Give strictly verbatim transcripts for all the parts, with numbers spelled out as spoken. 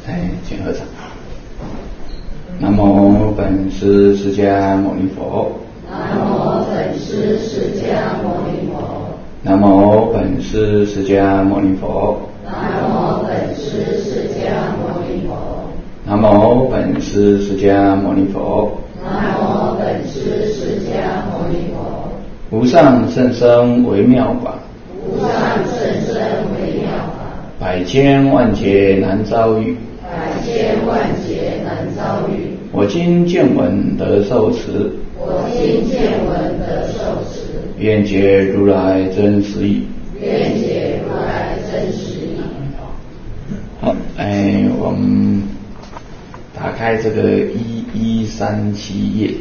哎，请合掌。南无本师释迦牟尼佛。 南无本师释迦牟尼佛。 南无本师释迦牟尼佛。 南无本师释迦牟尼佛。 南无本师释迦牟尼佛。 南无本师释迦牟尼佛。 无上甚深微妙法。 无上甚深微妙法。 百千万劫难遭遇。 百千万劫难遭遇。 我今见闻得受持。 我今见闻得受持。 愿解如来真实义。 愿解如来真实义。 好，哎，我们打开这个一一三七页。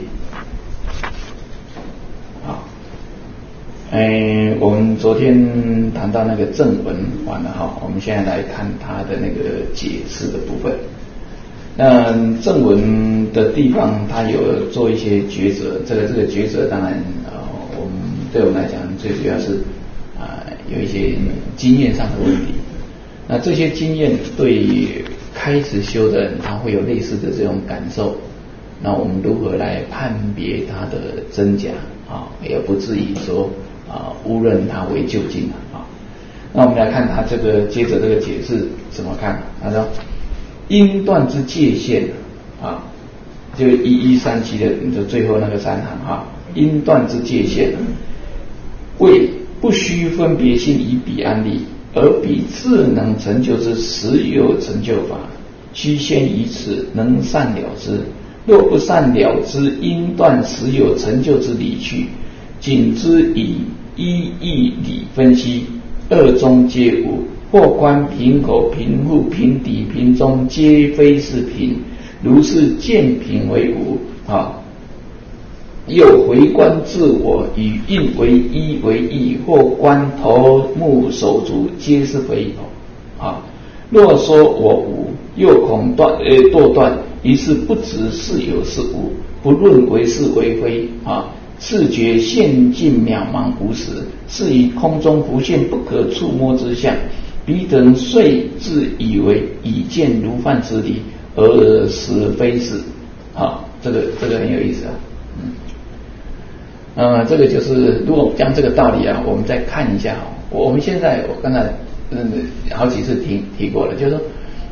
好，哎，我们昨天谈到那个正文完了哈，我们现在来看它的那个解释的部分。那正文的地方，它有做一些抉择，这个这个抉择当然呃，我们对我们来讲最主要是啊、呃、有一些经验上的问题。那这些经验对开始修的人，他会有类似的这种感受。那我们如何来判别它的真假啊，也不至于说啊误认它为究竟啊。那我们来看他这个接着这个解释怎么看？他说。因断之界限啊，就一一三七的就最后那个三行哈，因断之界限，为不须分别性以彼安立，而彼自能成就之实有成就法，须先以此能善了之。若不善了之，因断实有成就之理去，仅之以一义理分析，二中皆无。或观平口、平腹、平底、平中，皆非是平，如是见平为无啊。又回观自我，与应为一为异，或观头目手足，皆是非有啊。若说我无，又恐断呃堕断，于是不知是有是无，不论为是为非啊。视觉现尽渺茫无实，是以空中浮现不可触摸之相。彼等遂自以为已见如幻之理，而实非是。好，这个这个很有意思啊。嗯，呃，这个就是如果将这个道理啊，我们再看一下啊。我们现在我刚才嗯好几次提提过了，就是说，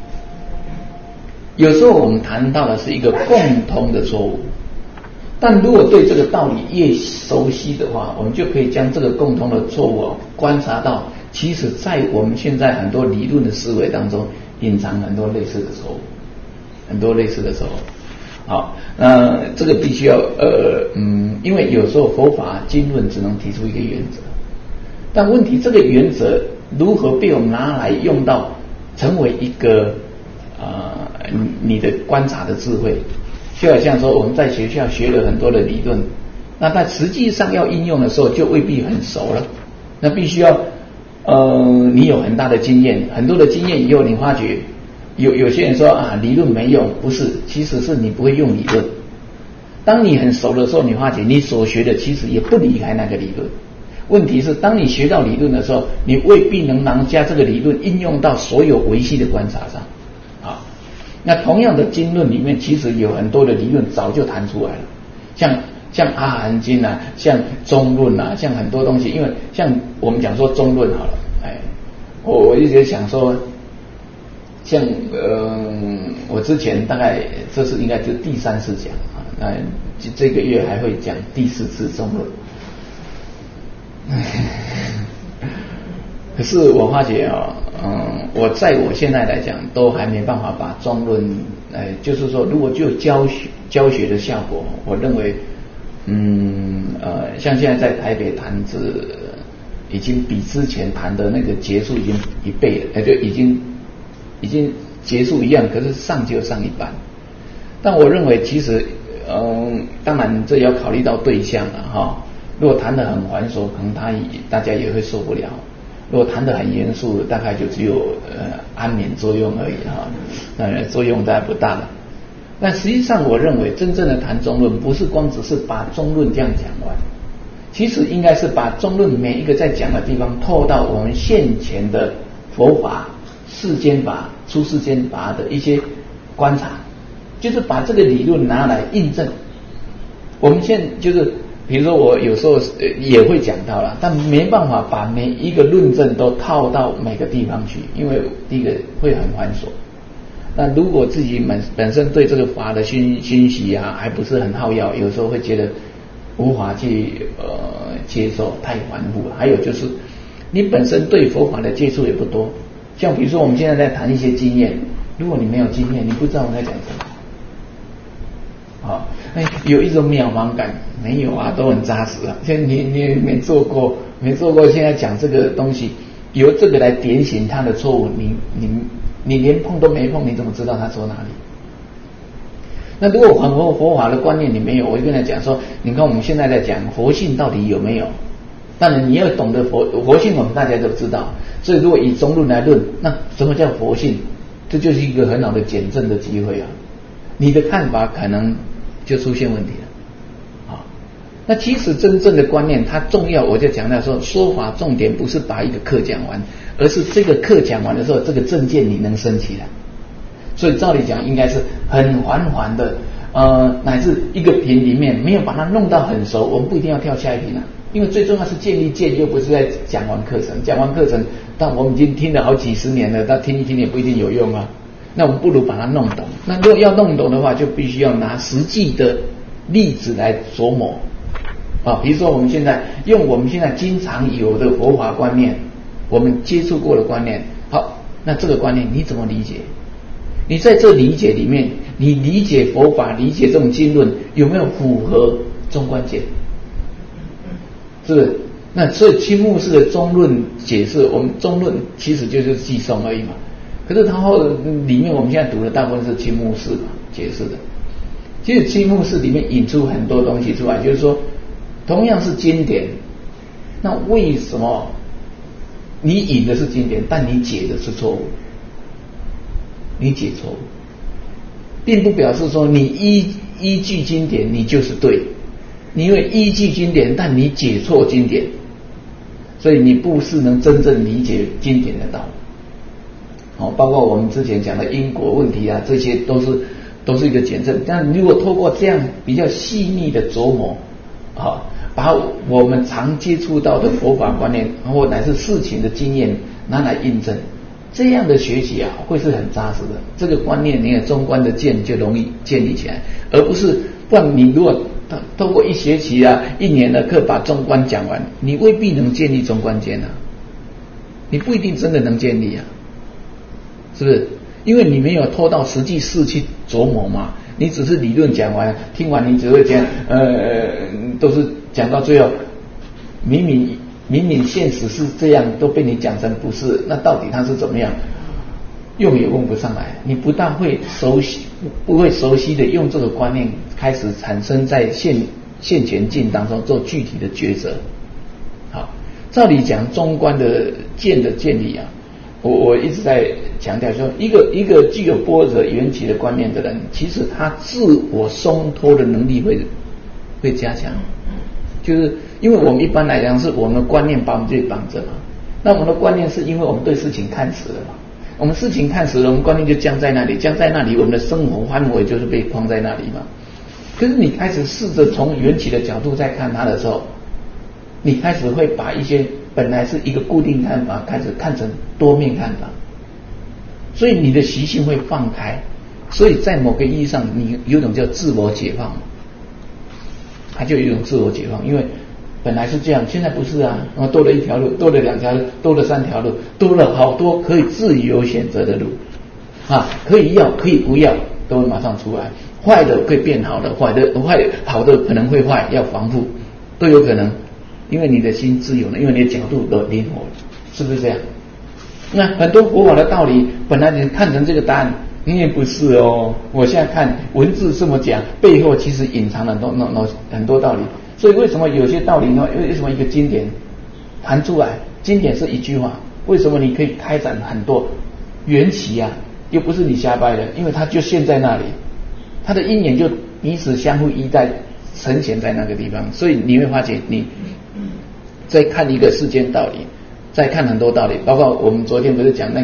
有时候我们谈到的是一个共通的错误，但如果对这个道理越熟悉的话，我们就可以将这个共通的错误啊观察到。其实在我们现在很多理论的思维当中，隐藏很多类似的错误，很多类似的错误。好，那这个必须要呃嗯，因为有时候佛法经论只能提出一个原则，但问题这个原则如何被我们拿来用到成为一个呃你的观察的智慧，就好像说我们在学校学了很多的理论，那在实际上要应用的时候就未必很熟了，那必须要。呃，你有很大的经验，很多的经验以后，你发觉有有些人说啊，理论没用，不是，其实是你不会用理论。当你很熟的时候，你发觉你所学的其实也不离开那个理论。问题是，当你学到理论的时候，你未必能拿将这个理论应用到所有维系的观察上。啊，那同样的经论里面，其实有很多的理论早就谈出来了，像。像阿含经啊，像中论啊，像很多东西，因为像我们讲说中论好了，哎，我我一直想说，像呃，我之前大概这是应该是第三次讲啊，那这个月还会讲第四次中论。可是我发觉啊、哦，嗯，我在我现在来讲，都还没办法把中论，哎，就是说，如果就教学教学的效果，我认为。嗯呃，像现在在台北谈字，已经比之前谈的那个结束已经一倍了，呃，就已经已经结束一样，可是上就上一半。但我认为其实，嗯，当然这要考虑到对象了哈。如果谈得很繁琐，可能他大家也会受不了；如果谈得很严肃，大概就只有呃安眠作用而已哈，那作用大概不大了。但实际上我认为真正的谈中论不是光只是把中论这样讲完，其实应该是把中论每一个在讲的地方透到我们现前的佛法世间法、出世间法的一些观察，就是把这个理论拿来印证。我们现在就是，比如说我有时候也会讲到了，但没办法把每一个论证都套到每个地方去，因为第一个会很繁琐。那如果自己本本身对这个法的熏熏习啊，还不是很好要，有时候会觉得无法去呃接受，太繁复了。还有就是你本身对佛法的接触也不多，像比如说我们现在在谈一些经验，如果你没有经验，你不知道我在讲什么。好，哎，有一种渺茫感，没有啊，都很扎实啊。现在你你没做过，没做过，现在讲这个东西，由这个来点醒他的错误，你你你连碰都没碰，你怎么知道他错哪里？那如果很多佛法的观念你没有，我就跟他讲说，你看我们现在在讲佛性到底有没有？当然你要懂得佛佛性，我们大家都知道。所以如果以中论来论，那什么叫佛性？这就是一个很好的检证的机会啊。你的看法可能就出现问题了。啊，那其实真正的观念它重要，我就讲到说，说法重点不是把一个课讲完，而是这个课讲完的时候，这个正见你能升起来。所以照理讲应该是很缓缓的，呃，乃至一个品里面没有把它弄到很熟，我们不一定要跳下一品啊，因为最重要是建立见，又不是在讲完课程，讲完课程，但我们已经听了好几十年了，但听一听也不一定有用啊。那我们不如把它弄懂。那如果要弄懂的话，就必须要拿实际的例子来琢磨啊。比如说我们现在用我们现在经常有的佛法观念，我们接触过的观念，好，那这个观念你怎么理解？你在这理解里面，你理解佛法，理解这种经论，有没有符合中观见？是不是？那所以青木式的中论解释，我们中论其实就是寄送而已嘛。可是它后里面我们现在读的大部分是青木式嘛解释的。其实青木式里面引出很多东西出来，就是说，同样是经典，那为什么你引的是经典，但你解的是错误？你解错误，并不表示说你依依据经典你就是对，你因为依据经典，但你解错经典，所以你不是能真正理解经典的道理。好，包括我们之前讲的因果问题啊，这些都是都是一个检证。但如果透过这样比较细腻的琢磨，啊，把我们常接触到的佛法观念，或乃至事情的经验拿来印证。这样的学习啊，会是很扎实的。这个观念，你的中观的见就容易建立起来，而不是不然你如果透过一学期啊、一年的课把中观讲完，你未必能建立中观见啊，你不一定真的能建立啊，是不是？因为你没有拖到实际事去琢磨嘛，你只是理论讲完，听完你只会讲，呃，都是讲到最后，明明。明明现实是这样，都被你讲成不是，那到底它是怎么样？用也问不上来。你不但会熟悉，不会熟悉的用这个观念开始产生在现现前境当中做具体的抉择。好，照理讲，中观的见的建立啊，我我一直在强调说，一个一个具有般若缘起的观念的人，其实他自我松脱的能力会会加强。就是因为我们一般来讲是我们的观念把我们自己绑着嘛，那我们的观念是因为我们对事情看死了嘛，我们事情看死了，我们观念就僵在那里，僵在那里，我们的生活范围就是被框在那里嘛。可是你开始试着从缘起的角度再看它的时候，你开始会把一些本来是一个固定看法，开始看成多面看法，所以你的习性会放开，所以在某个意义上，你有种叫自我解放。它就有一种自我解放，因为本来是这样，现在不是啊，然后多了一条路，多了两条路，多了三条路，多了好多可以自由选择的路啊，可以要可以不要都会马上出来，坏的可以变好的，坏的坏好的可能会坏，要防护都有可能，因为你的心自由了，因为你的角度都灵活了，是不是这样？那很多佛法的道理，本来你看成这个答案。你也不是哦，我现在看文字这么讲，背后其实隐藏了很多、很多、很多道理。所以为什么有些道理呢？为什么一个经典弹出来，经典是一句话，为什么你可以开展很多缘起啊？又不是你瞎掰的，因为它就现在那里，它的因缘就彼此相互依赖，呈现在那个地方。所以你会发现，你在看一个世间道理。再看很多道理，包括我们昨天不是讲那个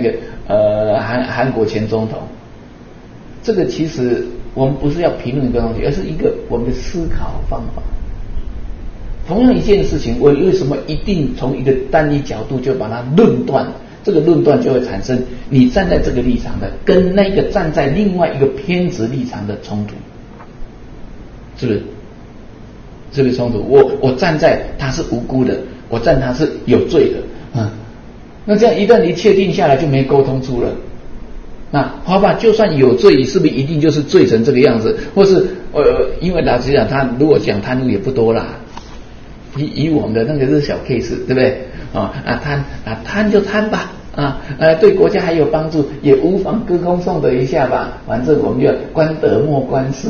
呃韩韩国前总统，这个其实我们不是要评论一个东西，而是一个我们的思考方法。同样一件事情，我为什么一定从一个单一角度就把它论断？这个论断就会产生你站在这个立场的跟那个站在另外一个偏执立场的冲突，是不是？是不是冲突？我我站在他是无辜的，我站他是有罪的，嗯，那这样一旦你确定下来，就没沟通出了。那好吧，就算有罪，是不是一定就是罪成这个样子？或是呃，因为老实讲，他如果讲贪污也不多啦。以以我们的那个是小 case， 对不对？啊啊贪啊贪就贪吧，啊呃对国家还有帮助，也无妨歌功颂德一下吧。反正我们就官德莫官失，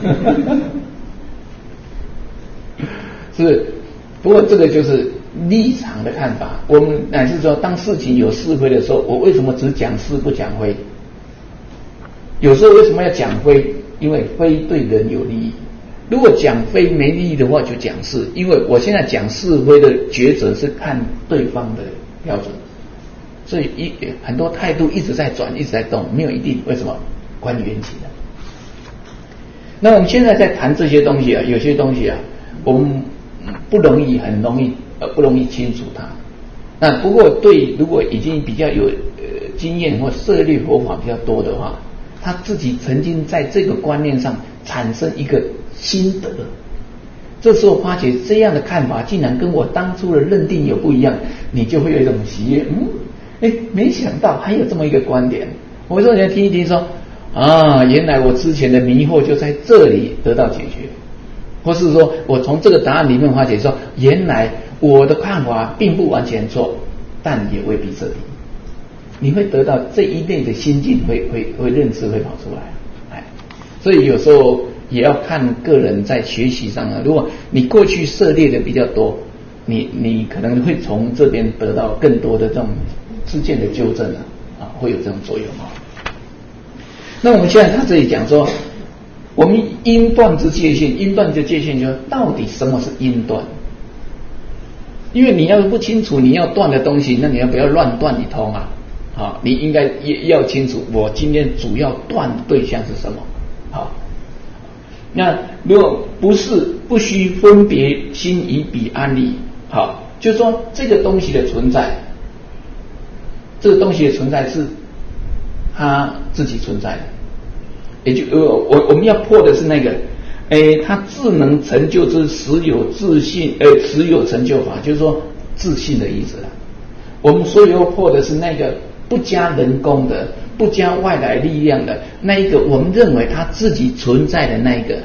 是不是？不过这个就是立场的看法。我们乃是说，当事情有是非的时候，我为什么只讲是不讲非？有时候为什么要讲非？因为非对人有利益。如果讲非没利益的话，就讲是，因为我现在讲是非的抉择是看对方的标准，所以一很多态度一直在转，一直在动，没有一定。为什么？关缘起的。那我们现在在谈这些东西啊，有些东西啊，我们不容易，很容易呃不容易清楚它。那不过对，如果已经比较有呃经验或涉猎佛法比较多的话，他自己曾经在这个观念上产生一个心得，这时候发觉这样的看法竟然跟我当初的认定有不一样，你就会有一种喜悦，嗯，哎，没想到还有这么一个观点。我说你要听一听说，啊，原来我之前的迷惑就在这里得到解决，或是说我从这个答案里面发觉说，原来我的看法并不完全错，但也未必彻底。你会得到这一类的心境，会会会认知会跑出来，哎，所以有时候也要看个人在学习上啊。如果你过去涉猎的比较多，你你可能会从这边得到更多的这种知见的纠正啊，啊，会有这种作用啊。那我们现在他这里讲说，我们因断之界限，因断的界限就是到底什么是因断？因为你要不清楚你要断的东西，那你要不要乱断一通啊？好，你应该要清楚，我今天主要断的对象是什么？好，那如果不是，不需分别心以彼安立。好，就是说这个东西的存在，这个东西的存在是它自己存在的，也就呃，我我们要破的是那个，诶，它自能成就之实有自信，呃，实有成就法，就是说自信的意思了。我们所以要破的是那个不加人工的、不加外来力量的那一个，我们认为它自己存在的那一个，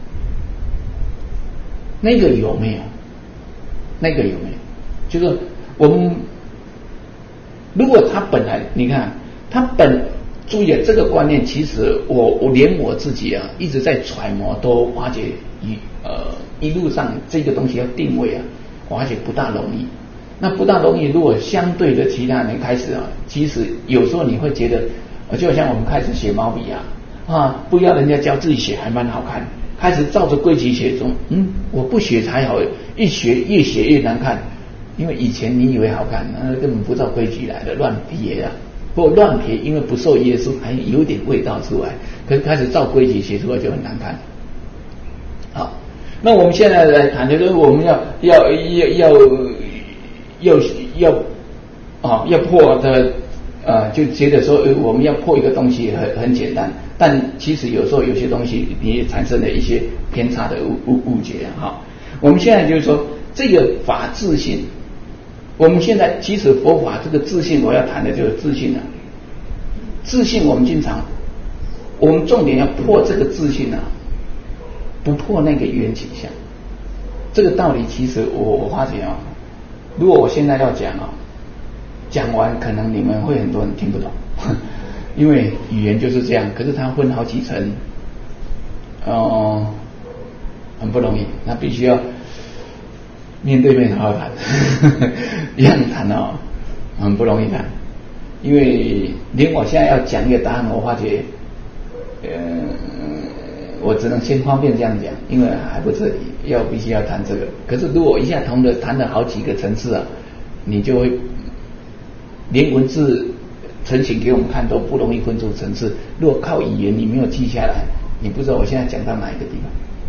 那个有没有？那个有没有？就是我们如果它本来，你看它本注意啊，这个观念其实我我连我自己啊一直在揣摩，都发觉一呃一路上这个东西要定位啊，我发觉不大容易。那不大容易，如果相对的其他人开始啊，其实有时候你会觉得，就好像我们开始写毛笔啊，啊，不要人家教自己写还蛮好看，开始照着规矩写中，嗯，我不学才好，一学越写越难看，因为以前你以为好看，那根本不照规矩来的，乱撇啊，不过乱撇，因为不受约束，还有点味道出来，可是开始照规矩写出来就很难看。好，那我们现在来谈的就是我们要要要要。要要啊要破的呃，就觉得说呃我们要破一个东西很很简单，但其实有时候有些东西你也产生了一些偏差的误误误解啊。哈，我们现在就是说这个法自性，我们现在其实佛法这个自性，我要谈的就是自性啊。自性我们经常，我们重点要破这个自性啊，不破那个缘起相。这个道理其实我我发觉啊。如果我现在要讲啊，讲完可能你们会很多人听不懂，因为语言就是这样。可是它分好几层，哦、呃，很不容易，那必须要面对面好好谈，一样谈哦，很不容易谈。因为连我现在要讲一个答案，我发觉，呃，我只能先方便这样讲，因为还不彻底，要必须要谈这个。可是如果一下同的谈了好几个层次啊，你就会连文字呈现给我们看都不容易分出层次。如果靠语言你没有记下来，你不知道我现在讲到哪一个地方。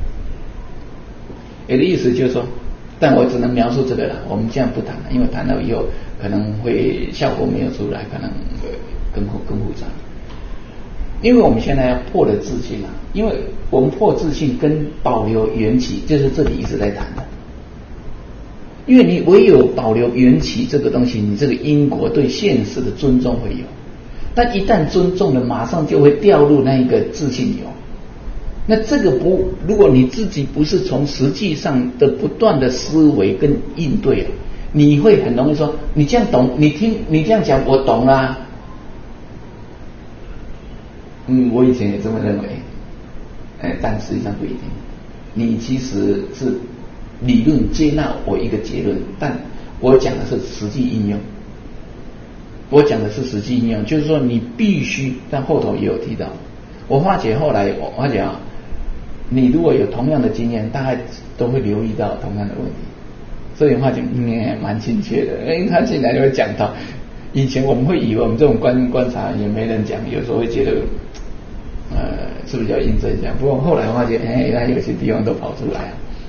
我的意思就是说，但我只能描述这个了，我们这样不谈了，因为谈到以后可能会效果没有出来，可能更更复杂。因为我们现在要破的自信啊，因为我们破自信跟保留缘起，就是这里一直在谈的。因为你唯有保留缘起这个东西，你这个因果对现实的尊重会有，但一旦尊重了，马上就会掉入那一个自信有。那这个不，如果你自己不是从实际上的不断的思维跟应对啊，你会很容易说，你这样懂，你听你这样讲，我懂啦、啊。嗯，我以前也这么认为，哎，但实际上不一定。你其实是理论接纳我一个结论，但我讲的是实际应用。我讲的是实际应用，就是说你必须，但后头也有提到。我发觉后来，我发觉啊，你如果有同样的经验，大概都会留意到同样的问题。所以发觉嗯也蛮亲切的，因为他进来就会讲到，以前我们会以为我们这种观观察也没人讲，有时候会觉得。呃，是不是要印证一下？不过后来发现，哎，他有些地方都跑出来了。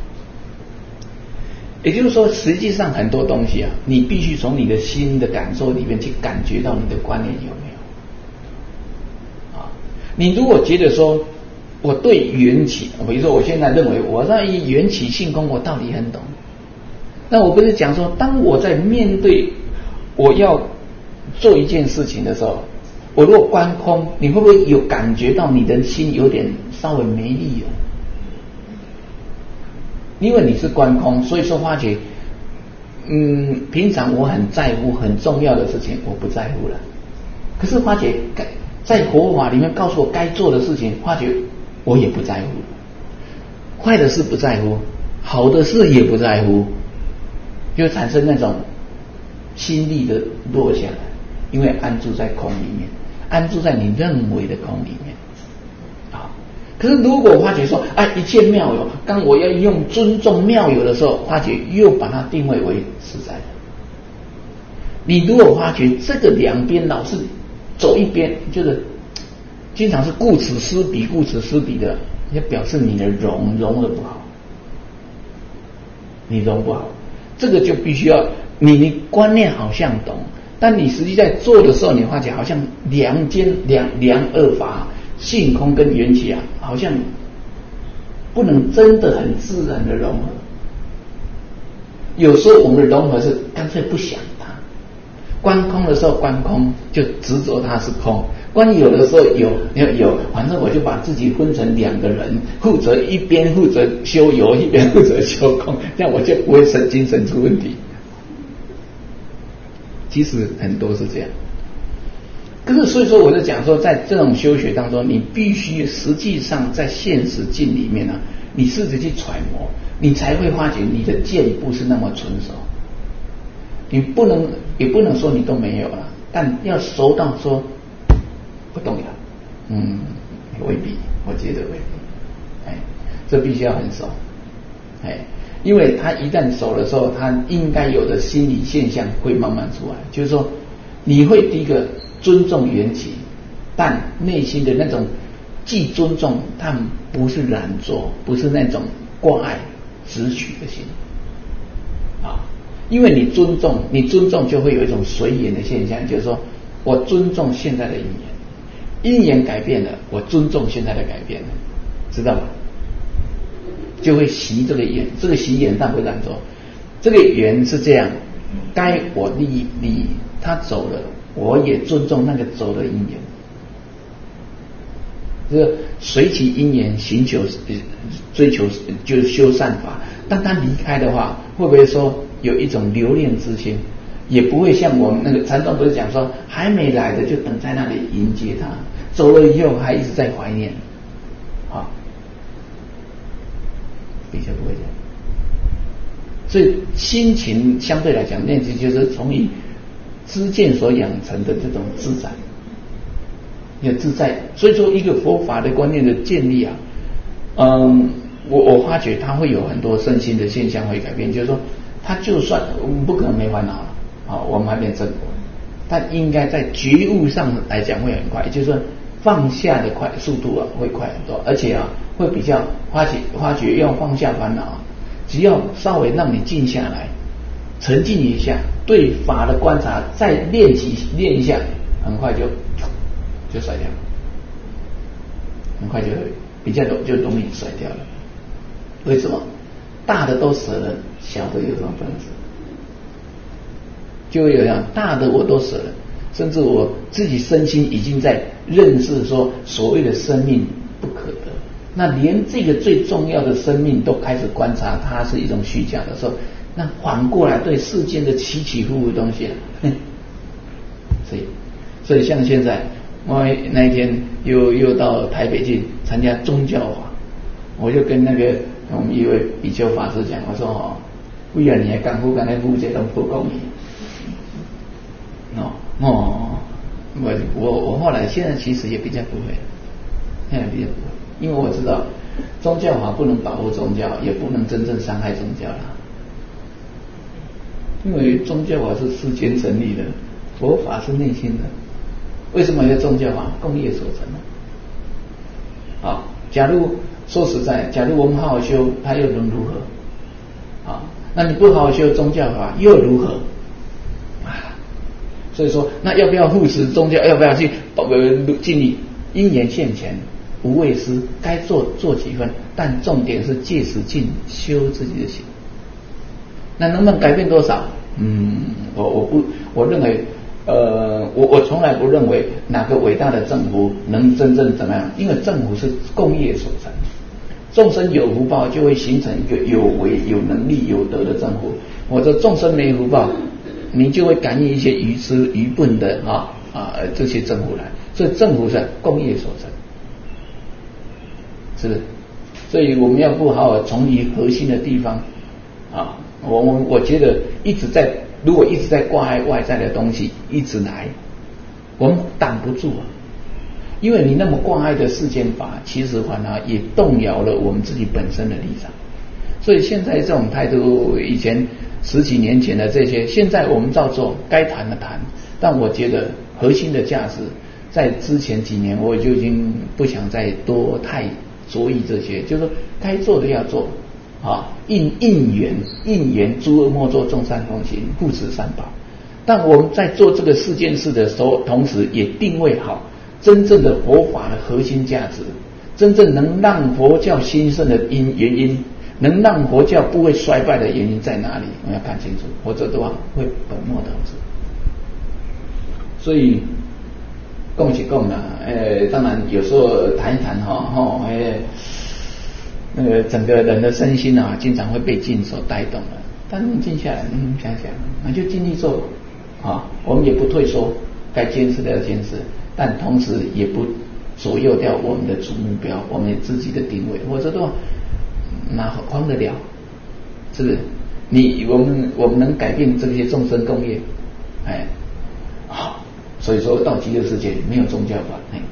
也就是说，实际上很多东西啊，你必须从你的心的感受里面去感觉到你的观念有没有啊？你如果觉得说，我对缘起，比如说我现在认为我对于缘起性空，我到底很懂。那我不是讲说，当我在面对我要做一件事情的时候。我如果观空，你会不会有感觉到你的心有点稍微没力了？因为你是观空，所以说发觉，嗯，平常我很在乎很重要的事情，我不在乎了。可是发觉在佛法里面告诉我该做的事情，发觉我也不在乎了。坏的事不在乎，好的事也不在乎，就产生那种心力的落下来，因为安住在空里面。安住在你认为的空里面啊，可是如果发觉说，哎，一切妙有，当我要用尊重妙有的时候，发觉又把它定位为实在的。你如果发觉这个两边老是走一边，就是经常是顾此失彼，顾此失彼的，也表示你的容容的不好，你容不好，这个就必须要你你观念好像懂。但你实际在做的时候，你发觉好像两间两两二法性空跟缘起啊，好像不能真的很自然的融合。有时候我们的融合是干脆不想它，观空的时候观空就执着它是空，观有的时候有有有，反正我就把自己分成两个人，负责一边负责修有，一边负责修空，这样我就不会神精神出问题。其实很多是这样，可是所以说我就讲说，在这种修学当中，你必须实际上在现实境里面呢、啊，你试着去揣摩，你才会发觉你的见不是那么纯熟。你不能也不能说你都没有了，但要熟到说不动摇，嗯，未必，我觉得未必，哎，这必须要很熟，哎。因为他一旦熟的时候，他应该有的心理现象会慢慢出来，就是说你会第一个尊重缘起，但内心的那种既尊重但不是懒惰，不是那种挂碍执取的心啊。因为你尊重，你尊重就会有一种随缘的现象，就是说我尊重现在的因缘，因缘改变了，我尊重现在的改变了，知道吧？就会习这个缘，这个习缘但不敢做。这个缘是这样，该我利利他走了，我也尊重那个走的因缘。这个随其因缘行求追求就是修善法，当他离开的话，会不会说有一种留恋之心？也不会像我们那个禅宗不是讲说，还没来的就等在那里迎接他，走了以后还一直在怀念，啊。比较不会这样，所以心情相对来讲，那就是从你知见所养成的这种自在，也自在。所以说，一个佛法的观念的建立啊，嗯，我我发觉它会有很多身心的现象会改变，就是说，它就算我们不可能没烦恼了啊，我们还变正果， 但应该在觉悟上来讲会很快，也就是说放下的快速度啊会快很多，而且啊会比较发觉发觉要放下烦恼啊，只要稍微让你静下来，沉静一下，对法的观察再练习练一下，很快就就甩掉，很快就比较容就容易甩掉了。为什么？大的都舍了，小的有什么本事？就会有这样，大的我都舍了，甚至我自己身心已经在认识说所谓的生命不可得，那连这个最重要的生命都开始观察它是一种虚假的时候，那反过来对世间的起起伏伏的东西，所以所以像现在我那一天又又到台北去参加宗教法，我就跟那个我们一位比丘法师讲，我说哦，为了你的功夫，刚才夫这都不公义。哦哦，我我我后来现在其实也比较不会，现在比较不会，因为我知道宗教法不能保护宗教，也不能真正伤害宗教了。因为宗教法是世间成立的，佛法是内心的。为什么要宗教法？共业所成的。啊，假如说实在，假如我们好好修，它又能如何？啊，那你不好好修宗教法又如何？啊，所以说，那要不要护持宗教？要不要去呃尽力因缘现前，无畏施，该做做几分，但重点是借此尽修自己的行。那能不能改变多少？嗯，我我不，我认为。呃，我我从来不认为哪个伟大的政府能真正怎么样，因为政府是共业所成，众生有福报就会形成一个有为、有能力、有德的政府。我说众生没福报，你就会感应一些愚痴、愚笨的啊啊这些政府来，所以政府是共业所成，是不是？所以我们要不好好从你核心的地方啊，我我我觉得一直在。如果一直在挂碍外在的东西一直来，我们挡不住啊！因为你那么挂碍的世间法，其实反而也动摇了我们自己本身的立场。所以现在这种态度，以前十几年前的这些，现在我们照做，该谈的谈。但我觉得核心的价值，在之前几年我就已经不想再多太着意这些，就是说该做的要做。啊，应应缘应缘，诸恶莫作，众善奉行，护持三宝。但我们在做这个四件事的时候，同时也定位好真正的佛法的核心价值，真正能让佛教兴盛的因原因，能让佛教不会衰败的原因在哪里？我们要看清楚，否则的话会本末倒置。所以供起供啊，呃，当然有时候谈一谈哈，哈，哎。那个整个人的身心啊，经常会被境所带动了。但是静下来，嗯，想想，那就尽力做啊。我们也不退缩，该坚持的要坚持，但同时也不左右掉我们的主目标，我们自己的定位。我这都哪慌得了？是不是？你我们我们能改变这些众生共业，哎，好，所以说到极乐世界没有宗教法，哎。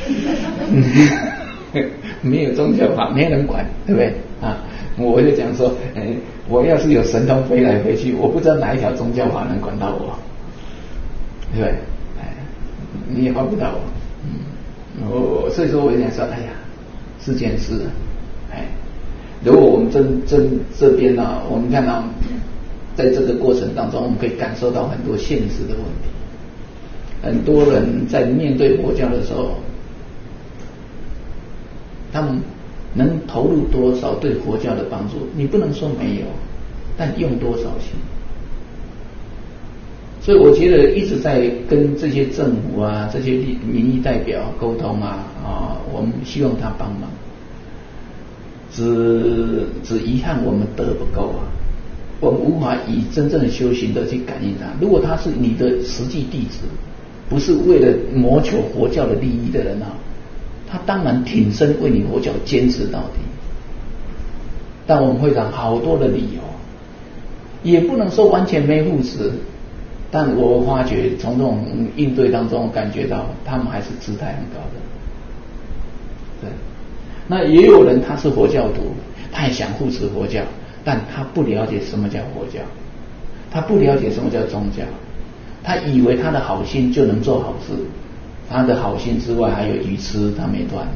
没有宗教法，没人管，对不对啊？我就讲说，哎，我要是有神通飞来飞去，我不知道哪一条宗教法能管到我，对不对？哎，你也管不到我。嗯，我所以说我就想说，哎呀，这件事，哎，如果我们真真这边呢、啊，我们看到，在这个过程当中，我们可以感受到很多现实的问题。很多人在面对佛教的时候，他们能投入多少对佛教的帮助？你不能说没有，但用多少心？所以我觉得一直在跟这些政府啊、这些民意代表沟通啊，啊，我们希望他帮忙。只只遗憾我们德不够啊，我们无法以真正的修行的去感应他。如果他是你的实际弟子，不是为了谋求佛教的利益的人啊，他当然挺身为你佛教坚持到底。但我们会讲好多的理由，也不能说完全没护持，但我发觉从这种应对当中感觉到他们还是姿态很高的。对，那也有人他是佛教徒，他也想护持佛教，但他不了解什么叫佛教，他不了解什么叫宗教， 他以为他的好心就能做好事，他的好心之外还有愚痴，他没断。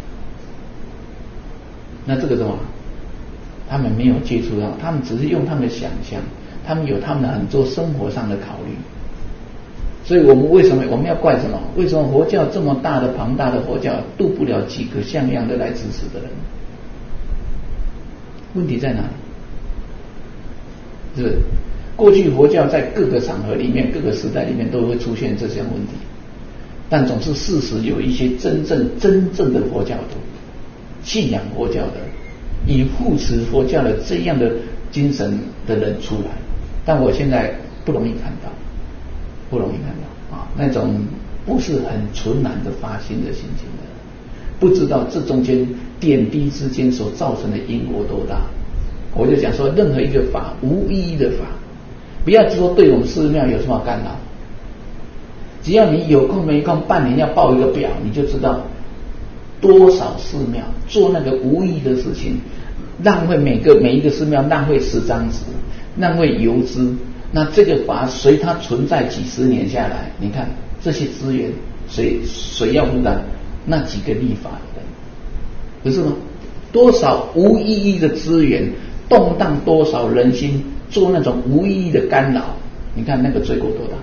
那这个什么？他们没有接触到，他们只是用他们的想象，他们有他们很多生活上的考虑。所以我们为什么我们要怪什么？为什么佛教这么大的庞大的佛教渡不了几个像样的来支持的人？问题在哪里？是不是？过去佛教在各个场合里面、各个时代里面都会出现这些问题，但总是事实有一些真正真正的佛教徒、信仰佛教的、以护持佛教的这样的精神的人出来，但我现在不容易看到。不容易看到啊，那种不是很纯然的发心的心情的，不知道这中间点滴之间所造成的因果多大。我就讲说，任何一个法，无意义的法，不要说对我们寺庙有什么干扰，只要你有空没空，半年要报一个表，你就知道多少寺庙做那个无意义的事情，浪费每个每一个寺庙浪费十张纸，浪费油资。那这个法随它存在几十年下来，你看这些资源谁谁要负担？那几个立法的人，不是吗？多少无意义的资源，动荡多少人心，做那种无意义的干扰，你看那个罪过多大？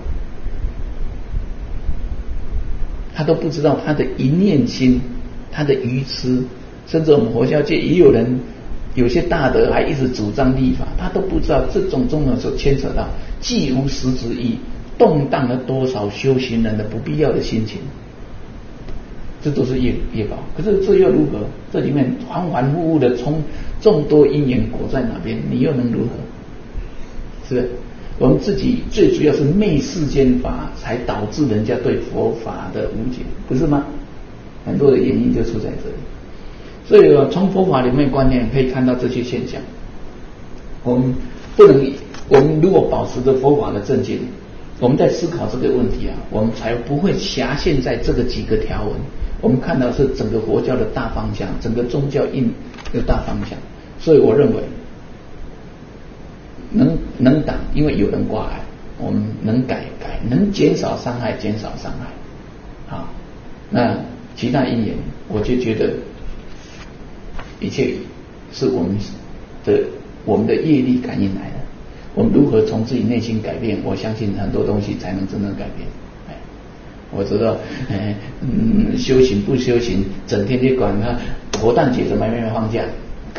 他都不知道他的一念心，他的愚痴，甚至我们佛教界也有人。有些大德还一直主张立法，他都不知道这种种的所牵扯到既无实质意，动荡了多少修行人的不必要的心情，这都是业业报。可是这又如何？这里面反反复复的从众多因缘果在哪边，你又能如何？是不是？我们自己最主要是昧世间法，才导致人家对佛法的误解，不是吗？很多的原因就出在这里。所以从佛法里面观念可以看到这些现象。我们不能，我们如果保持着佛法的正见，我们在思考这个问题啊，我们才不会狭限在这个几个条文。我们看到是整个佛教的大方向，整个宗教印的大方向。所以我认为，能能挡，因为有人挂碍，我们能改改，能减少伤害，减少伤害。好，那其他因缘，我就觉得。一切是我们的我们的业力感应来的，我们如何从自己内心改变？我相信很多东西才能真正改变。哎，我知道，哎，嗯，修行不修行，整天就管他佛诞节怎么没有放假，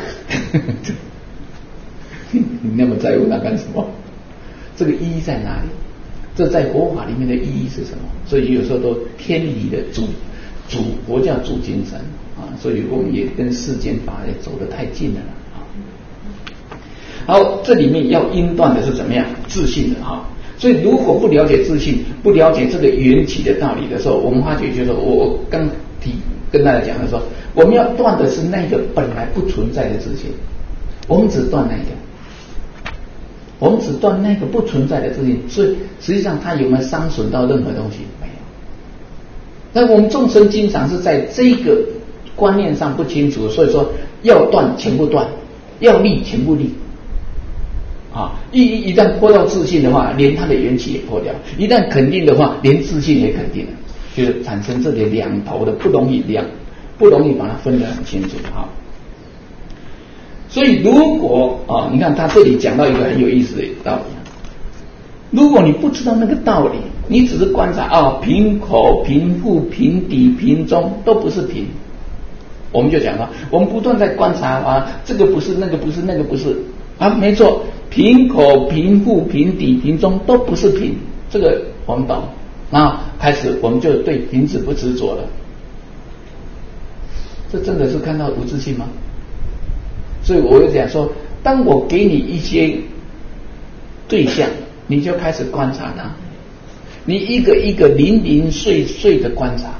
你那么在乎他干什么？这个意义在哪里？这在佛法里面的意义是什么？所以有时候都偏离了主主佛教主精神。啊，所以我们也跟世间法也走得太近了啊。好，这里面要因断的是怎么样？自信的哈。所以如果不了解自信，不了解这个缘起的道理的时候，我们发觉就是我刚提跟大家讲的说，我们要断的是那个本来不存在的自信，我们只断那个，我们只断那个不存在的自信，所以实际上它有没有伤损到任何东西？没有。那我们众生经常是在这个观念上不清楚，所以说要断全部断，要立全部立啊！一一旦破掉自信的话，连它的缘起也破掉；一旦肯定的话，连自信也肯定了，就是产生这里两头的不容易两不容易把它分得很清楚啊。所以如果啊，你看他这里讲到一个很有意思的道理，如果你不知道那个道理，你只是观察啊，平口、平腹、平底、平中都不是平。我们就讲了，我们不断在观察啊，这个不是，那个不是，那个不是啊，没错，平口、平腹、平底、平中都不是平，这个我们懂。那开始我们就对瓶子不执着了，这真的是看到无自信吗？所以我就讲说，当我给你一些对象，你就开始观察它，你一个一个零零碎碎的观察。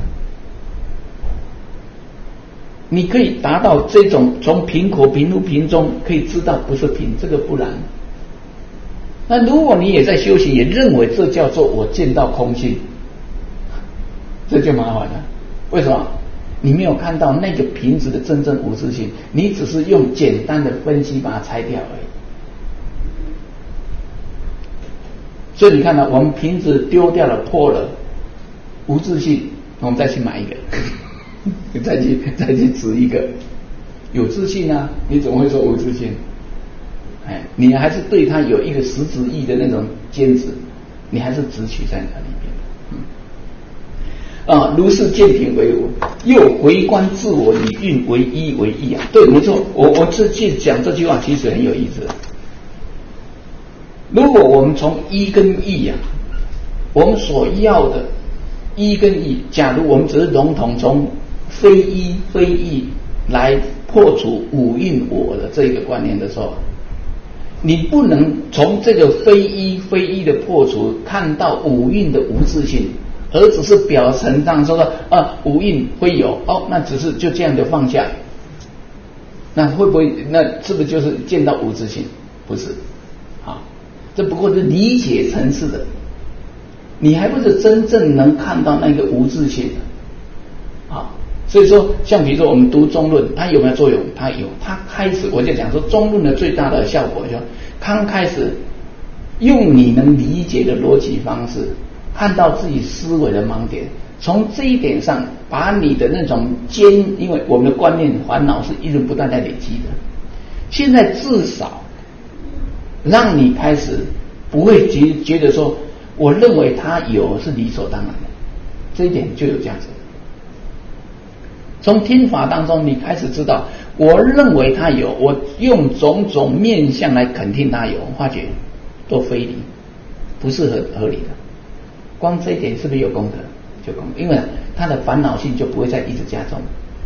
你可以达到这种从平口、平腹、平中可以知道不是平，这个不然。那如果你也在修行，也认为这叫做我见到空性，这就麻烦了。为什么？你没有看到那个瓶子的真正无自性，你只是用简单的分析把它拆掉而已。 所以你看呢、啊，我们瓶子丢掉了破了，无自信，我们再去买一个，再去再去指一个，有自信啊，你怎么会说无自信？哎，你还是对他有一个实质意的那种坚持，你还是执取在那里边。啊，如是见品为无，又回观自我，以运为一为一啊。对，没错，我我这去讲这句话其实很有意思。如果我们从一跟一啊，我们所要的一跟一，假如我们只是笼统从非一非一来破除五蕴我的这个观念的时候，你不能从这个非一非一的破除看到五蕴的无自性。而只是表层上说的啊，五蕴会有哦，那只是就这样的放下，那会不会那是不是就是见到无自性？不是，啊，这不过是理解层次的，你还不是真正能看到那个无自性的，啊，所以说像比如说我们读中论，它有没有作用？它有，它开始我就讲说中论的最大的效果，就刚开始用你能理解的逻辑方式。看到自己思维的盲点，从这一点上把你的那种坚，因为我们的观念烦恼是一直不断在累积的，现在至少让你开始不会觉觉得说，我认为它有是理所当然的，这一点就有价值。从听法当中，你开始知道，我认为它有，我用种种面向来肯定它有，发觉都非理，不是合合理的。光这一点是不是有功德？就功德，因为他的烦恼性就不会再一直加重。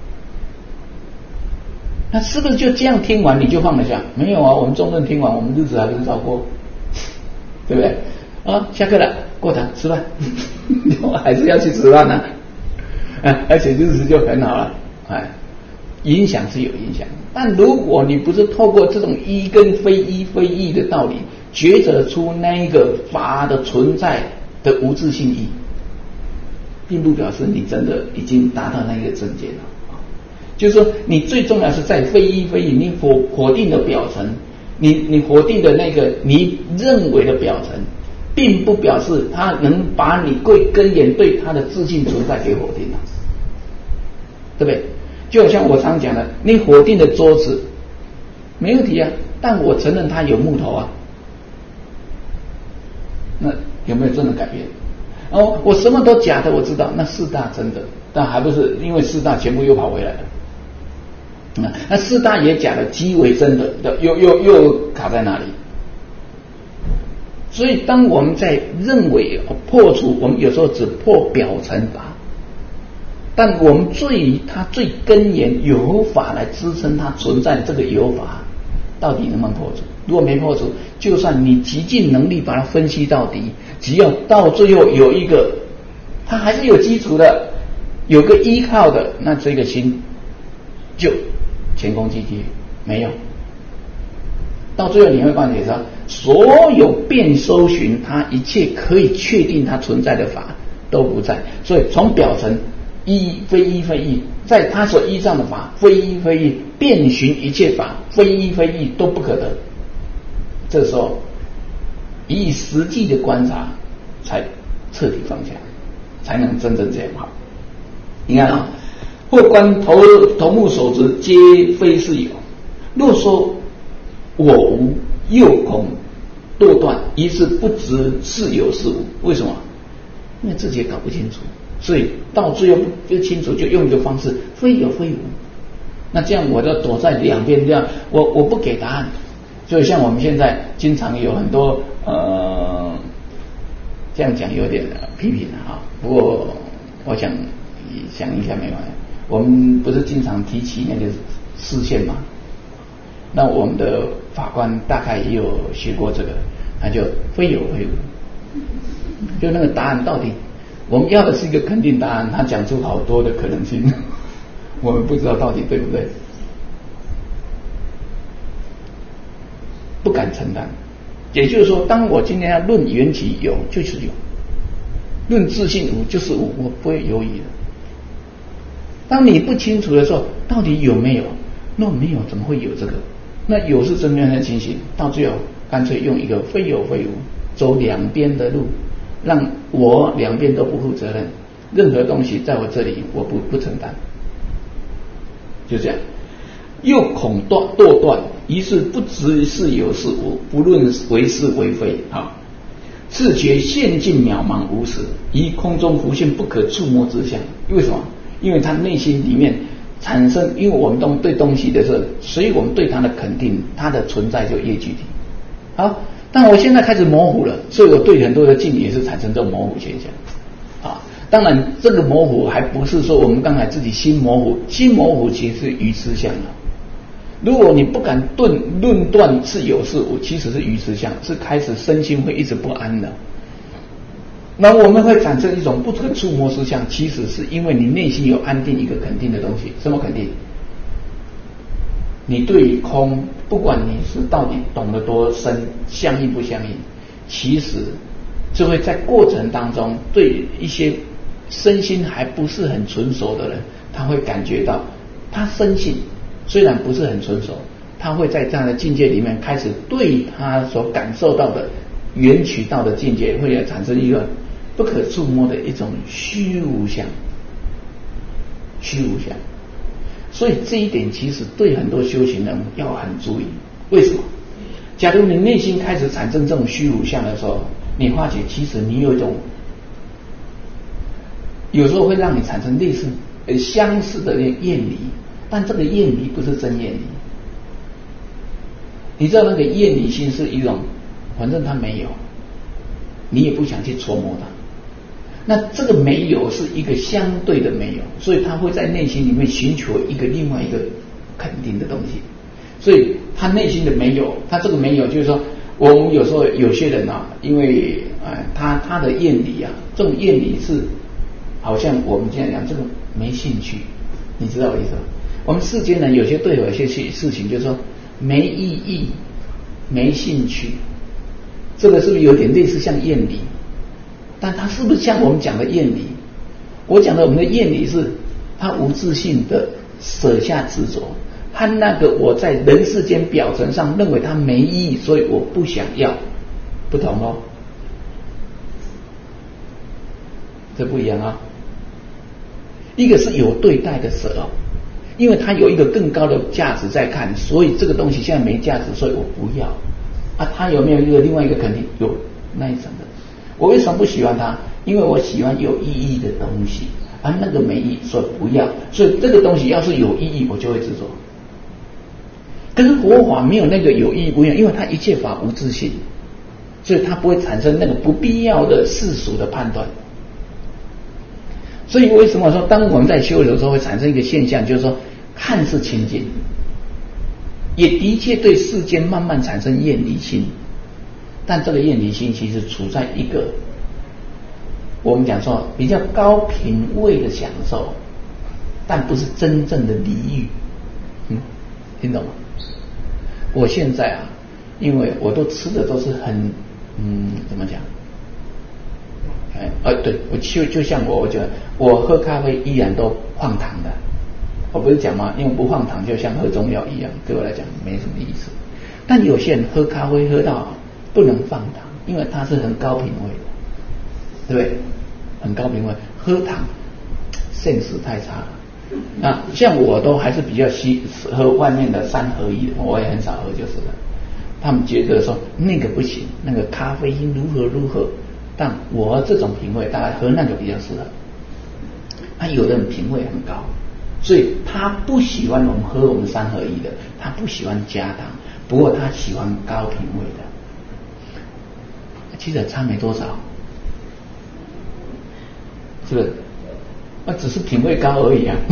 那是不是就这样听完你就放得下？没有啊，我们中论听完，我们日子还不是照过，对不对？啊，下课了，过堂吃饭，我还是要去吃饭呢、啊，啊，而且日子就很好了，哎，影响是有影响，但如果你不是透过这种一跟非一非一的道理，抉择出那一个法的存在。的无自性义，并不表示你真的已经达到那个境界了。就是说，你最重要是在非一非一，你否否定的表层，你你否定的那个你认为的表层，并不表示它能把你贵根源对它的自性存在给否定了，对不对？就好像我常讲的，你否定的桌子没问题啊，但我承认它有木头啊，那有没有真的改变？哦，我什么都假的，我知道，那四大真的，但还不是因为四大全部又跑回来了。那那四大也假的，即为真的，又又又卡在哪里？所以，当我们在认为破除，我们有时候只破表层法，但我们最它最根源有法来支撑它存在的这个有法，到底能不能破除？如果没破除，就算你极尽能力把它分析到底，只要到最后有一个，它还是有基础的，有个依靠的，那这个心就前功尽弃，没有。到最后你会发觉到，所有遍搜寻它一切可以确定它存在的法都不在，所以从表层一非一非一，在它所依仗的法非一非一，遍寻一切法非一非一都不可得。这时候以实际的观察才彻底放下，才能真正这样好。你看啊，或观头头目所执皆非是有，若说我无，又恐堕断，于是不知是有是无。为什么？因为自己也搞不清楚，所以到最后不清楚，就用一个方式非有非无。那这样我就躲在两边，这样我我不给答案。就像我们现在经常有很多呃，这样讲有点批评啊，不过我想想一下没关系。我们不是经常提起那个视线吗？那我们的法官大概也有学过这个，他就非有非无，就那个答案到底我们要的是一个肯定答案，他讲出好多的可能性，我们不知道到底对不对，不敢承担。也就是说，当我今天要论缘起有就是有，论自性无就是无，我不会犹豫的。当你不清楚的时候，到底有没有？若没有，怎么会有这个？那有是真正的情形，到最后干脆用一个非有非无走两边的路，让我两边都不负责任，任何东西在我这里我不不承担，就这样。又恐堕堕断，于是不知是有是无，不论为是为非啊。自觉现尽渺茫无实，于空中浮现不可触摸之相。为什么？因为他内心里面产生，因为我们都对东西的时候，所以我们对它的肯定，它的存在就越具体。好，但我现在开始模糊了，所以我对很多的境也是产生这种模糊现象啊。当然，这个模糊还不是说我们刚才自己心模糊，心模糊其实是愚痴相了。如果你不敢论论断是有是无，其实是愚痴相，是开始身心会一直不安的。那我们会产生一种不可触摸之相，其实是因为你内心有安定一个肯定的东西。什么肯定？你对于空，不管你是到底懂得多深，相应不相应，其实就会在过程当中，对一些身心还不是很纯熟的人，他会感觉到他深信。虽然不是很纯熟，他会在这样的境界里面开始对他所感受到的缘取到的境界，会产生一个不可触摸的一种虚无相，虚无相。所以这一点其实对很多修行人要很注意。为什么？假如你内心开始产生这种虚无相的时候，你发觉其实你有一种，有时候会让你产生类似呃相似的厌离。但这个厌离不是真厌离，你知道那个厌离心是一种，反正它没有，你也不想去琢磨它。那这个没有是一个相对的没有，所以他会在内心里面寻求一个另外一个肯定的东西。所以他内心的没有，他这个没有就是说，我们有时候有些人啊，因为呃他他的厌离啊，这种厌离是好像我们现在讲这个没兴趣，你知道我意思吗？我们世间人有些对有一些事情就是说没意义、没兴趣，这个是不是有点类似像厌离？但它是不是像我们讲的厌离？我讲的我们的厌离是他无自性的舍下执着，和那个我在人世间表层上认为它没意义，所以我不想要，不同哦，这不一样啊。一个是有对待的舍哦。因为它有一个更高的价值在看，所以这个东西现在没价值，所以我不要啊。它有没有一个另外一个肯定？有那一层的。我为什么不喜欢它？因为我喜欢有意义的东西，啊那个没意义，所以不要。所以这个东西要是有意义，我就会执着。可是佛法没有那个有意义不一样，因为它一切法无自性，所以它不会产生那个不必要的世俗的判断。所以为什么说当我们在修的时候会产生一个现象，就是说看似清净，也的确对世间慢慢产生厌离心，但这个厌离心其实处在一个我们讲说比较高品位的享受，但不是真正的离欲。嗯，听懂吗？我现在啊，因为我都吃的都是很嗯怎么讲？哎，呃，对，我就就像我，我觉得我喝咖啡依然都放糖的。我不是讲吗？因为不放糖就像喝中药一样，对我来讲没什么意思。但有些人喝咖啡喝到不能放糖，因为它是很高品位的，对不对？很高品位，喝糖现实太差了。那像我都还是比较喜喝外面的三合一的，我也很少喝就是了。他们觉得说那个不行，那个咖啡因如何如何。但我这种品味大概喝那个比较适合。他有的人品味很高，所以他不喜欢我们喝我们三合一的，他不喜欢加糖，不过他喜欢高品味的。其实差没多少，是不是？那只是品味高而已啊。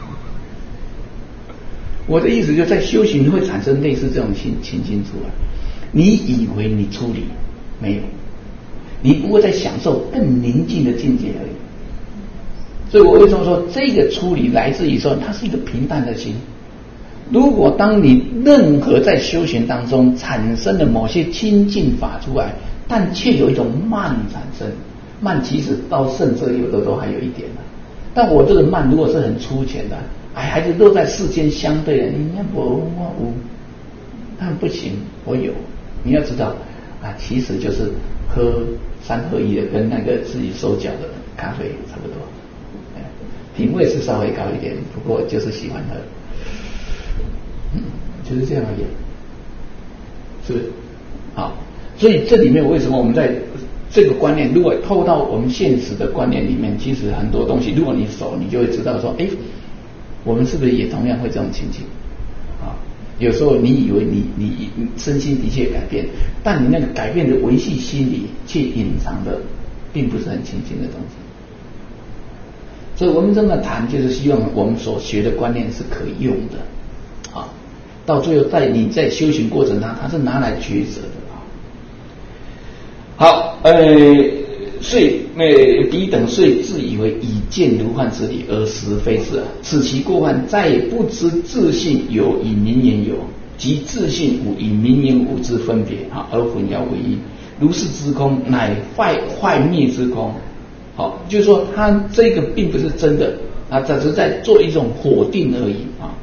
我的意思就在修行会产生类似这种情情境出来，你以为你处理没有，你不过在享受更宁静的境界而已。所以我为什么说这个处理来自于说它是一个平淡的心。如果当你任何在修行当中产生了某些清净法出来，但却有一种慢产生，慢其实到圣者有的都还有一点的，但我这个慢如果是很粗浅的，哎，还是都在世间相对的，你看我我我，但不行，我有，你要知道。 啊，其实就是喝三合一的，跟那个自己手搅的咖啡差不多。品味是稍微高一点，不过就是喜欢喝，嗯，就是这样而已，是不是？好，所以这里面为什么我们在这个观念，如果透到我们现实的观念里面，其实很多东西，如果你熟，你就会知道说，哎，我们是不是也同样会这种情形？啊，有时候你以为你你你身心的确改变，但你那个改变的维系心理却隐藏的，并不是很清净的东西。所以我们这么谈，就是希望我们所学的观念是可以用的，啊，到最后在你在修行过程当中，它是拿来抉择的啊。好，呃，遂呃彼等遂自以为以见如幻之理，而实非是，此其过患，在不知自性有以名言有，即自性无以名言无之分别啊，而混淆为一。如是之空，乃坏坏灭之空。好，就是说他这个并不是真的啊，只是在做一种否定而已啊。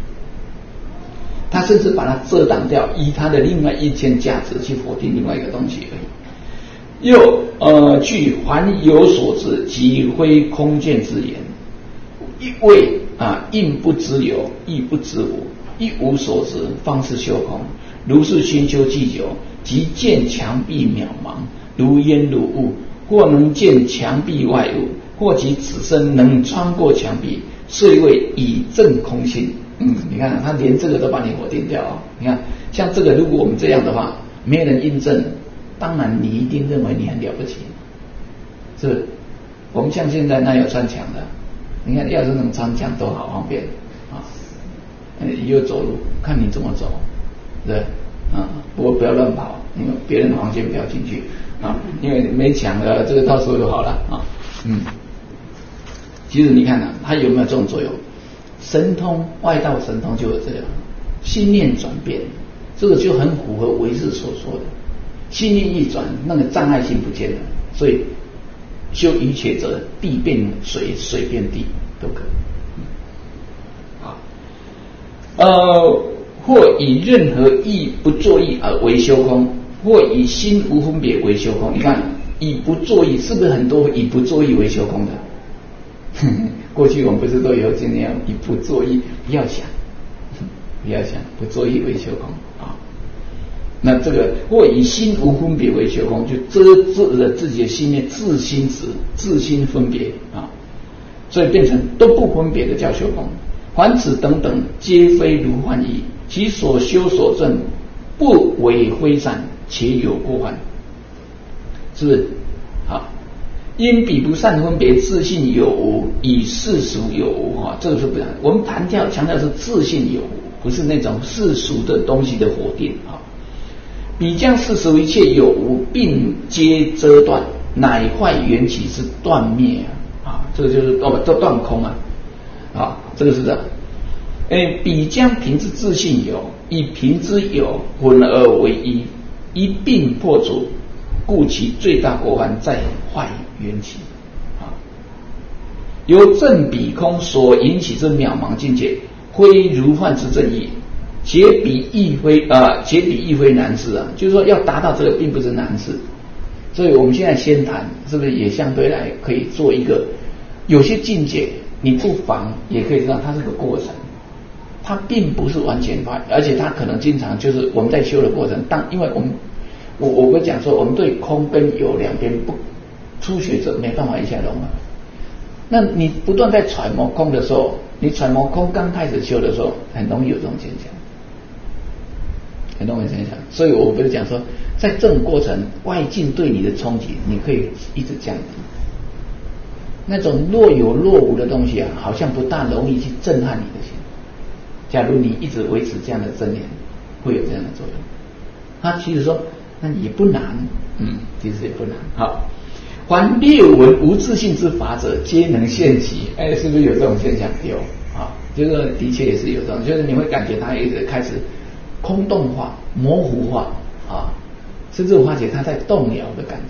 他甚至把它遮挡掉，以他的另外一件价值去否定另外一个东西而已。又呃，据还有所知，即非空见之言，一谓啊，应不知有，亦不知无，一无所知，方是修空。如是熏修既久，即见墙壁渺茫，如烟如雾。或能见墙壁外物，或即此身能穿过墙壁，遂谓以证空性。嗯，你看他连这个都把你否定掉哦。你看，像这个，如果我们这样的话，没人印证，当然你一定认为你很了不起，是不是？我们像现在那有穿墙的，你看要是能穿墙多好方便啊！以后走路看你怎么走，对不对？啊，不过不要乱跑，因为别人的房间不要进去。啊，因为没抢了，这个到时候就好了啊。嗯，其实你看啊，它有没有这种作用？神通外道神通就有这样，心念转变，这个就很符合唯识所说的，心念一转，那个障碍性不见了，所以修一切者，地变水，水变地都可以。好，呃，或以任何意不作意而为修空。或以心无分别为修空，你看以不作意是不是很多以不作意为修空的？过去我们不是都有经验，以不作意不要想，不要想，不作意为修空啊。那这个或以心无分别为修空，就遮住了自己的心念自心执、自心分别啊，所以变成都不分别的叫修空。凡此等等，皆非如幻意，其所修所证不为非善。且有过患，是不是？好，因彼不善分别自性有无，以世俗有无啊，这个是不然。我们谈调强调是自性有无，不是那种世俗的东西的否定啊。彼将世俗一切有无，并皆遮断，乃坏缘起之断灭啊！啊，这个就是哦，不，断空啊！啊，这个是这样。哎，彼将凭之自性有，以凭之有混而为一。一并破除，故其最大过患在坏缘起啊。由正彼空所引起之渺茫境界，非如幻之正义，且彼亦非啊，且彼亦非难事啊。就是说，要达到这个并不是难事。所以我们现在先谈，是不是也相对来可以做一个有些境界，你不妨也可以知道它是个过程。它并不是完全坏，而且它可能经常就是我们在修的过程，当因为我们我我会讲说，我们对空跟有两边不初学者没办法一下融合。那你不断在揣摩空的时候，你揣摩空刚开始修的时候，很容易有这种现象，很容易有现象。所以我不是讲说，在这种过程，外境对你的冲击，你可以一直降低。那种若有若无的东西啊，好像不大容易去震撼你的心。假如你一直维持这样的正念，会有这样的作用。他其实说，那也不难，嗯，其实也不难。好，凡略闻无自性之法者，皆能现其。哎，是不是有这种现象？有啊，就是的确也是有这种，就是你会感觉它一直开始空洞化、模糊化啊，甚至我发觉它在动摇的感觉。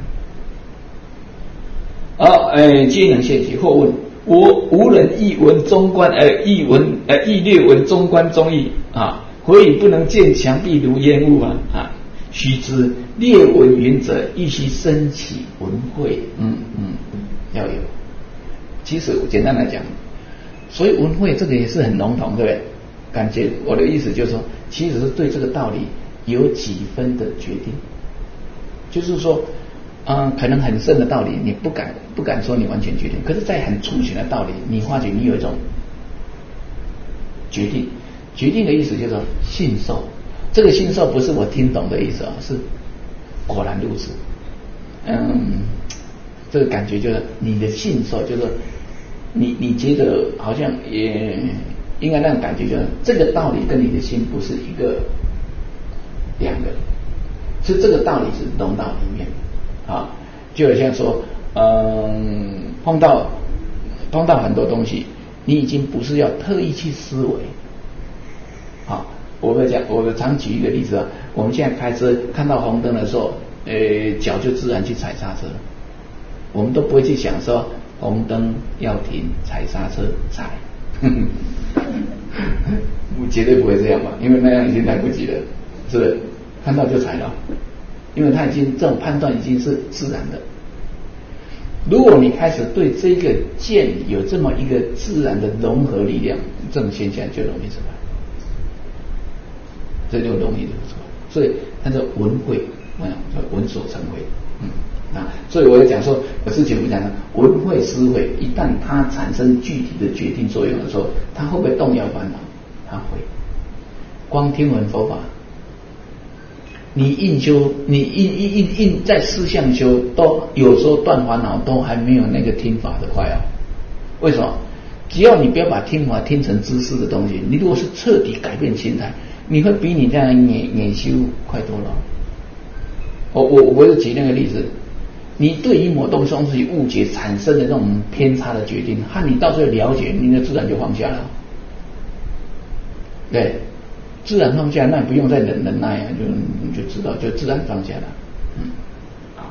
好，哎，皆能现其。或问。我无人亦闻中观，呃，亦闻，呃，亦略闻中观中义啊，何以不能见墙壁如烟雾啊？啊， 须知列闻云者，亦须生起闻慧。嗯嗯，要有。其实简单来讲，所以闻慧这个也是很笼统，对不对？感觉我的意思就是说，其实是对这个道理有几分的决定，就是说，嗯，可能很深的道理，你不敢不敢说你完全决定，可是，在很粗浅的道理，你发觉你有一种决定。决定的意思就是说信受，这个信受不是我听懂的意思啊，是果然如此。嗯，这个感觉就是你的信受，就是你你觉得好像也应该那种感觉，就是这个道理跟你的心不是一个两个，是这个道理是融到里面啊，就好像说，嗯，碰到碰到很多东西，你已经不是要特意去思维。好，我们讲，我们常举一个例子啊，我们现在开车看到红灯的时候，呃，脚就自然去踩刹车，我们都不会去想说红灯要停，踩刹车踩，我绝对不会这样嘛，因为那样已经来不及了，是不是？看到就踩了，因为它已经这种判断已经是自然的。如果你开始对这个见有这么一个自然的融合力量，这种现象就容易出来。这就容易就出来，所以它叫闻慧，嗯，闻所成慧，嗯啊，所以我也讲说，我之前不讲了，闻慧思慧，一旦它产生具体的决定作用的时候，它会不会动摇烦恼？它会。光听闻佛法，你硬修，你硬硬硬硬在四相修，都有时候断烦恼都还没有那个听法的快啊。为什么？只要你不要把听法听成知识的东西，你如果是彻底改变心态，你会比你这样研研修快多了。我我我是举那个例子，你对于某东西误解产生的那种偏差的决定，和你到最后了解，你的自然就放下了。对，自然放下，那你不用再忍忍耐啊，就你就知道，就自然放下了。嗯，好。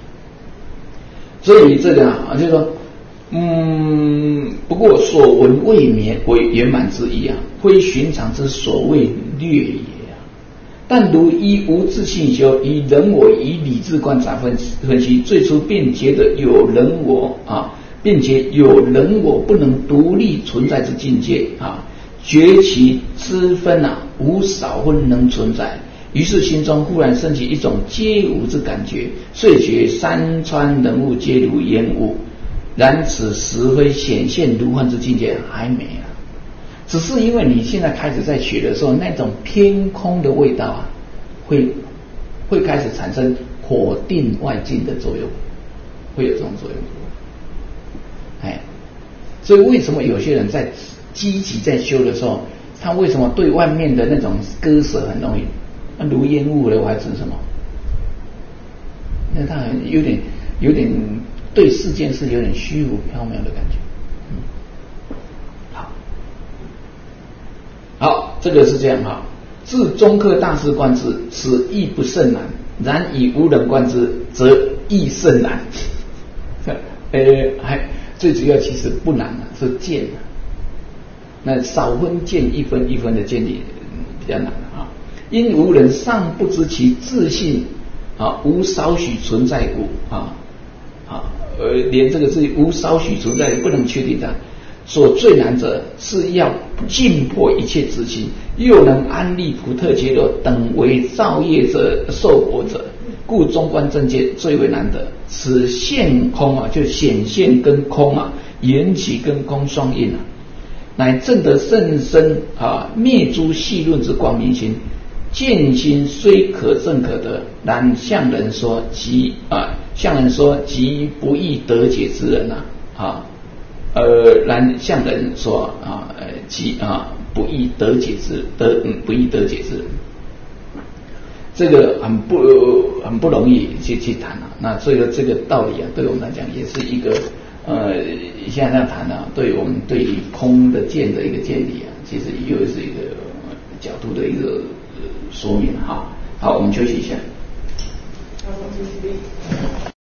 所以这个啊，就是说。嗯，不过所闻未免为圆满之意啊，非寻常之所谓略也啊。但如依无自性修，以人我以理智观察分分析，最初便觉得有人我啊，并且有人我不能独立存在之境界啊，觉其之分啊，无少分能存在。于是心中忽然升起一种皆无之感觉，遂觉山川人物皆如烟雾。然此时非显现如幻之境界还没啊，只是因为你现在开始在学的时候，那种偏空的味道啊，会会开始产生否定外境的作用，会有这种作用。哎，所以为什么有些人在积极在修的时候，他为什么对外面的那种割舍很容易？那如烟雾了，我还指什么？那他有点有点。对世间是有点虚无缥缈的感觉。嗯，好，好，这个是这样哈。自中科大师观之，此亦不甚难；然以无人观之，则亦甚难。呃，还最主要其实不难啊，是见啊。那少分见一分一分的见理比较难啊，因无人尚不知其自性啊，无少许存在故啊。啊，呃，连这个自己无少许存在也不能确定的。所最难者是要尽破一切自心，又能安立普特揭露等为造业者受果者，故中观正见最为难得。此现空啊，就显现跟空啊，缘起跟空双印啊，乃证得甚深啊，灭诸细论之光明心。见心虽可证可得，然向人说即啊，向人说即不易得解之人啊，啊，呃，然向人说啊，呃，即啊不易得解之得嗯不易得解之人，这个很不很不容易去去谈啊。那所以说这个道理啊，对我们来讲也是一个呃，现在这样谈啊，对我们对于空的见的一个见理啊，其实又是一个角度的一个。说明哈，好，我们休息一下。